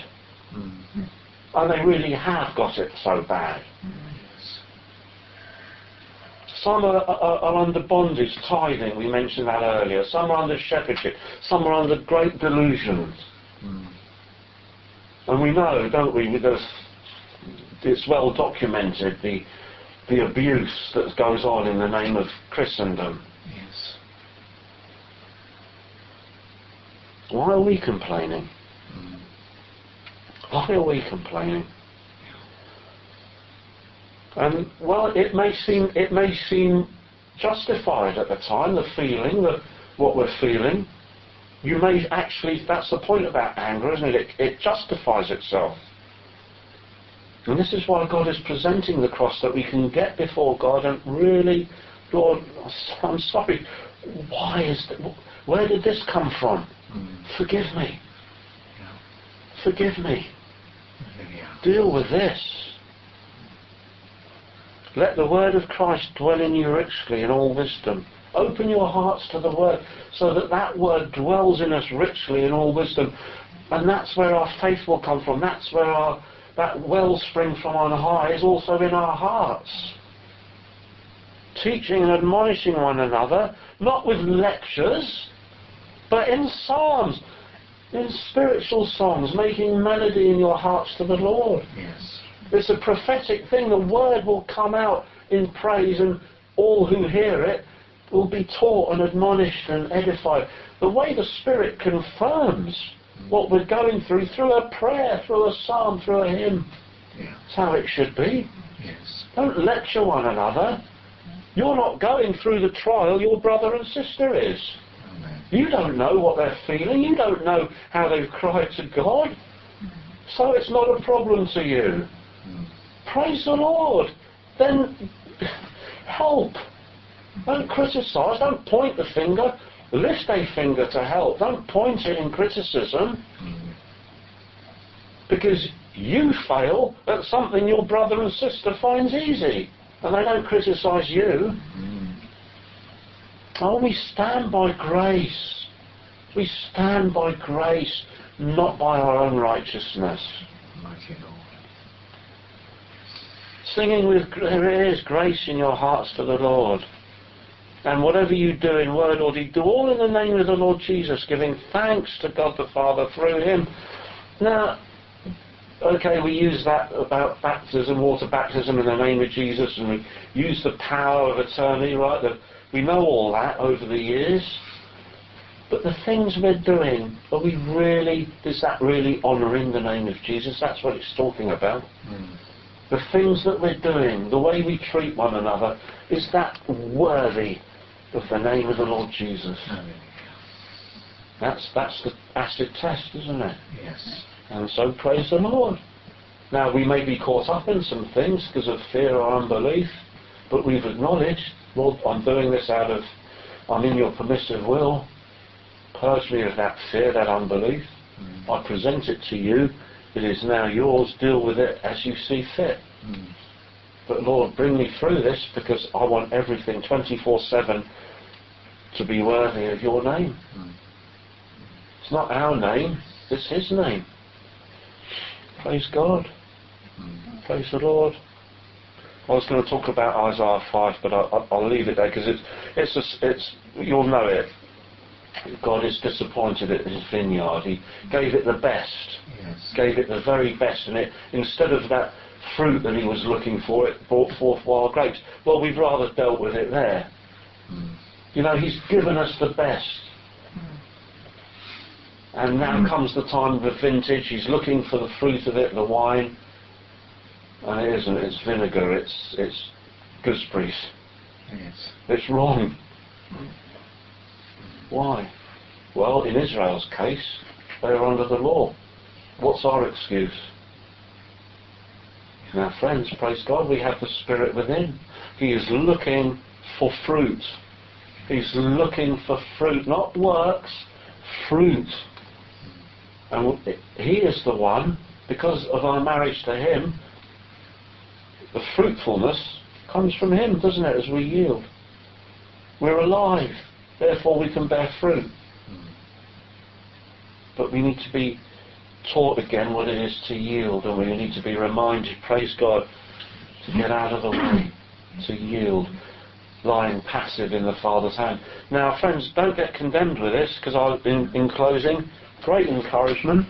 And they really have got it so bad. Some are under bondage, tithing, we mentioned that earlier. Some are under shepherdship. Some are under great delusions. And we know, don't we, it's well documented, the abuse that goes on in the name of Christendom. Yes. Why are we complaining? Why are we complaining? And well, it may seem justified at the time, the feeling, what we're feeling. You may actually, that's the point about anger, isn't it? It justifies itself. And this is why God is presenting the cross, that we can get before God and really, Lord, I'm sorry, where did this come from? Forgive me. Forgive me. Deal with this. Let the word of Christ dwell in you richly in all wisdom. Open your hearts to the word so that word dwells in us richly in all wisdom. And that's where our faith will come from. That's where that wellspring from on high is also in our hearts. Teaching and admonishing one another, not with lectures, but in psalms, in spiritual songs, making melody in your hearts to the Lord. Yes. It's a prophetic thing. The word will come out in praise, and all who hear it will be taught and admonished and edified. The way the Spirit confirms what we're going through a prayer, through a psalm, through a hymn. Yeah. That's how it should be. Yes. Don't lecture one another. You're not going through the trial, your brother and sister is. Amen. You don't know what they're feeling. You don't know how they've cried to God. So it's not a problem to you. Praise the Lord. Then help. Don't criticise. Don't point the finger. Lift a finger to help. Don't point it in criticism. Because you fail at something your brother and sister finds easy. And they don't criticise you. Oh, we stand by grace. We stand by grace, not by our own righteousness. Mighty Lord. Singing with, there is grace in your hearts to the Lord. And whatever you do in word or deed, do all in the name of the Lord Jesus, giving thanks to God the Father through him. Now, okay, we use that about baptism, water baptism in the name of Jesus, and we use the power of attorney, right? We know all that over the years. But the things we're doing, is that really honouring the name of Jesus? That's what it's talking about. The things that we're doing, the way we treat one another, is that worthy of the name of the Lord Jesus? That's the acid test, isn't it? Yes. And so praise the Lord. Now we may be caught up in some things because of fear or unbelief, but we've acknowledged, Lord, I'm doing this I'm in your permissive will. Purge me of that fear, that unbelief. I present it to you. It is now yours. Deal with it as you see fit. But Lord, bring me through this, because I want everything 24/7 to be worthy of your name. It's not our name, it's his name. Praise God. Praise the Lord. I was going to talk about Isaiah 5, but I'll leave it there, because it's you'll know it. God is disappointed at his vineyard. He gave it the best. Yes. Gave it the very best, and instead of that fruit that he was looking for, it brought forth wild grapes. Well, we've rather dealt with it there. You know, he's given us the best. And now comes the time of the vintage. He's looking for the fruit of it, the wine. And it isn't. It's vinegar. It's gooseberries. Yes. It's wrong. Why? Well, in Israel's case, they were under the law. What's our excuse? Now, friends, praise God, we have the Spirit within. He is looking for fruit. He's looking for fruit, not works, fruit. And he is the one, because of our marriage to him, the fruitfulness comes from him, doesn't it, as we yield. We're alive, therefore we can bear fruit. But we need to be taught again what it is to yield, and we need to be reminded, praise God, to get out of the way, to yield. lying passive in the Father's hand. Now, friends, don't get condemned with this, because in closing, great encouragement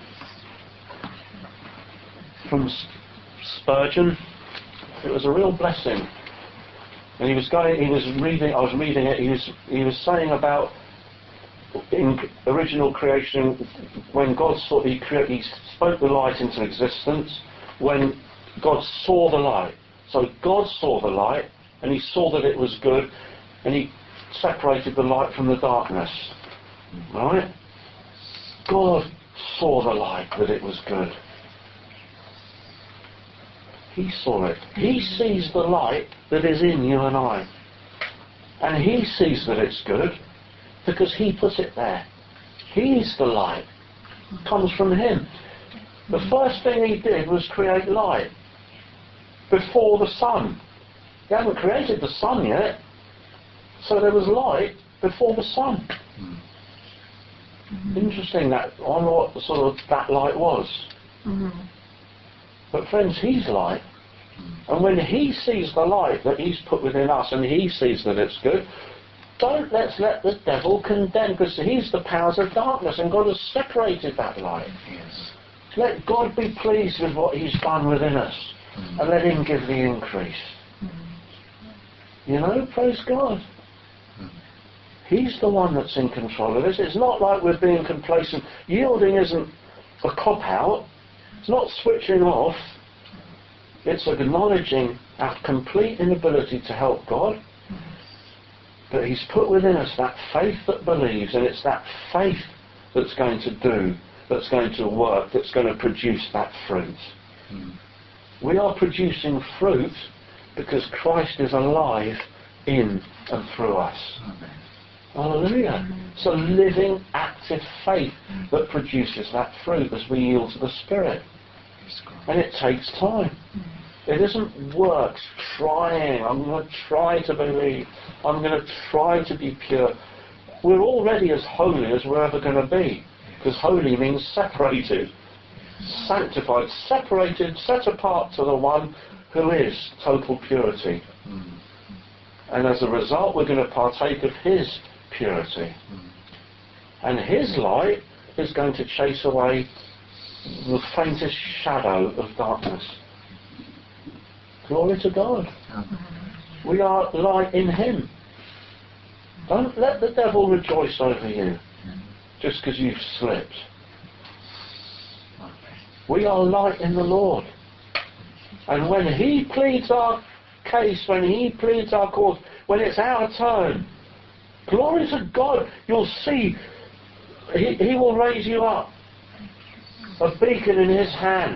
from Spurgeon. It was a real blessing. And I was reading it, he was saying about in original creation, when God saw, he spoke the light into existence, when God saw the light. So God saw the light, and he saw that it was good, and he separated the light from the darkness. Right? God saw the light, that it was good. He saw it. He sees the light that is in you and I. And he sees that it's good, because he put it there. He's the light. It comes from him. The first thing he did was create light before the sun. He hadn't created the sun yet, so there was light before the sun. Interesting that. I wonder what sort of that light was. But friends, he's light. And when he sees the light that he's put within us, and he sees that it's good, let's let the devil condemn, because he's the powers of darkness, and God has separated that light. Yes. Let God be pleased with what he's done within us, and let him give the increase. You know, praise God. He's the one that's in control of this. It's not like we're being complacent. Yielding isn't a cop-out. It's not switching off. It's acknowledging our complete inability to help God. But he's put within us that faith that believes, and it's that faith that's going to do, that's going to work, that's going to produce that fruit. We are producing fruit because Christ is alive in and through us. Amen. Hallelujah. It's a living, active faith that produces that fruit as we yield to the Spirit. And it takes time. It isn't works, trying. I'm going to try to believe. I'm going to try to be pure. We're already as holy as we're ever going to be. Because holy means separated, sanctified, separated, set apart to the one who is total purity. And as a result, we're going to partake of his purity. And his light is going to chase away the faintest shadow of darkness. Glory to God. We are light in him. Don't let the devil rejoice over you just because you've slipped. We are light in the Lord. And when he pleads our case, when he pleads our cause, when it's our turn, glory to God, you'll see he will raise you up, a beacon in his hand.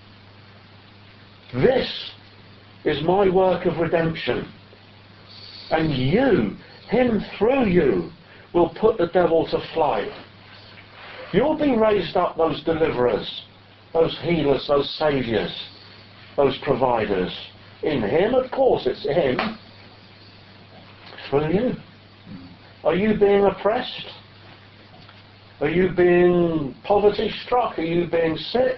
This is my work of redemption. And you, him through you, will put the devil to flight. You'll be raised up, those deliverers, those healers, those saviours, those providers. In him, of course, it's him. Through you. Are you being oppressed? Are you being poverty-struck? Are you being sick?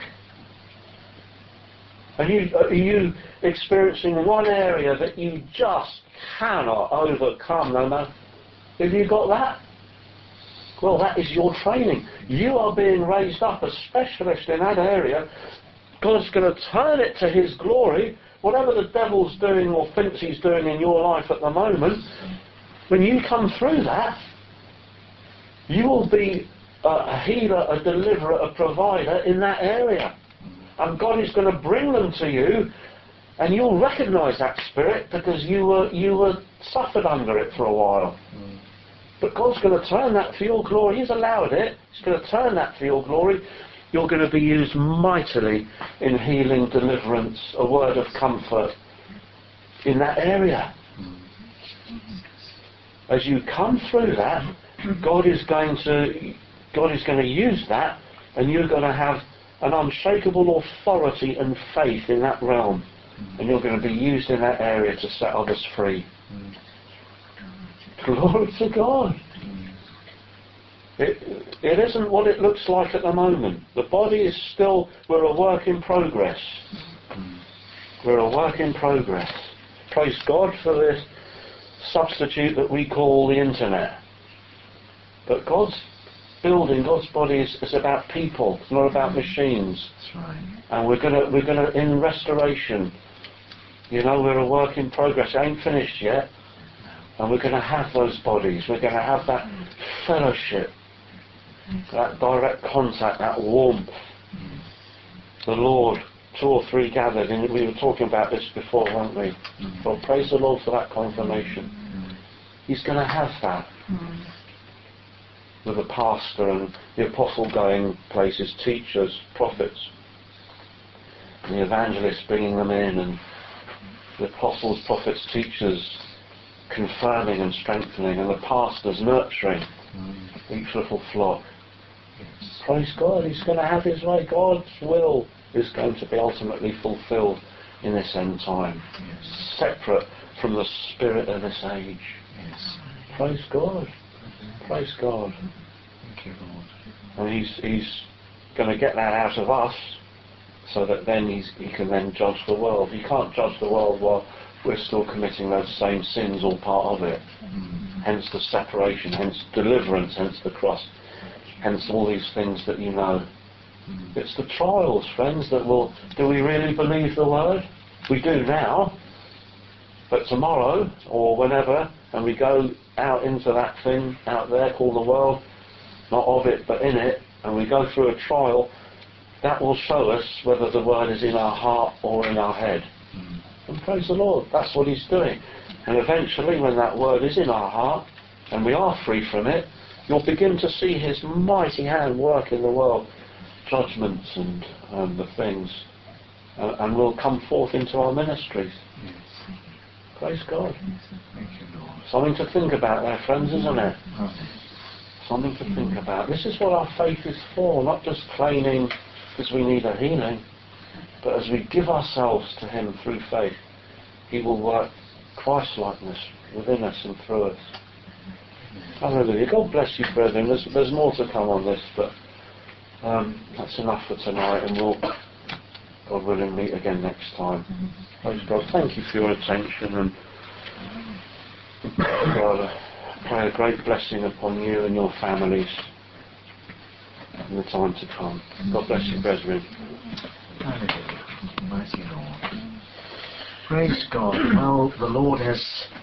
Are you experiencing one area that you just cannot overcome? No matter. Have you got that? Well, that is your training. You are being raised up a specialist in that area. God's going to turn it to his glory. Whatever the devil's doing or thinks he's doing in your life at the moment, when you come through that, you will be a healer, a deliverer, a provider in that area. And God is going to bring them to you, and you'll recognise that spirit because you were suffered under it for a while. But God's going to turn that for your glory. He's allowed it. He's going to turn that for your glory. You're going to be used mightily in healing, deliverance, a word of comfort in that area. As you come through that, God is going to use that, and you're going to have an unshakable authority and faith in that realm, and you're going to be used in that area to set others free. Glory to God. It isn't what it looks like at the moment. The body is still, we're a work in progress. We're a work in progress. Praise God for this substitute that we call the internet. But God's building, God's body is about people. It's not about machines. That's right. And we're gonna in restoration. You know, we're a work in progress. It ain't finished yet. And we're going to have those bodies. We're going to have that fellowship, that direct contact, that warmth. The Lord, 2 or 3 gathered, and we were talking about this before, weren't we? Well, praise the Lord for that confirmation. He's going to have that. With the pastor and the apostle going places, teachers, prophets, and the evangelists bringing them in, and the apostles, prophets, teachers confirming and strengthening, and the pastors nurturing each little flock. Yes. Praise God, he's going to have his way. God's will is going to be ultimately fulfilled in this end time, Yes. separate from the spirit of this age. Yes. Praise God. Praise God. Thank you, Lord. And he's going to get that out of us, so that then he can then judge the world. He can't judge the world while we're still committing those same sins, all part of it. Hence the separation, hence deliverance, hence the cross, hence all these things that you know. It's the trials, friends, that will... Do we really believe the word? We do now. But tomorrow, or whenever, and we go out into that thing out there called the world, not of it, but in it, and we go through a trial, that will show us whether the word is in our heart or in our head. And praise the Lord, that's what he's doing. And eventually, when that word is in our heart, and we are free from it, you'll begin to see his mighty hand work in the world, judgments and the things, and we'll come forth into our ministries. Yes. Praise God. Thank you, Lord. Something to think about there, friends, isn't it? Amen. Something to think about. This is what our faith is for, not just claiming because we need a healing, but as we give ourselves to him through faith, he will work Christ-likeness within us and through us. Hallelujah. God bless you, brethren. There's more to come on this, but that's enough for tonight, and we'll, God willing, meet again next time. Praise God. Thank you for your attention, and God, I pray a great blessing upon you and your families in the time to come. God bless you, brethren. Hallelujah. Mighty Lord. Praise God. Well, the Lord has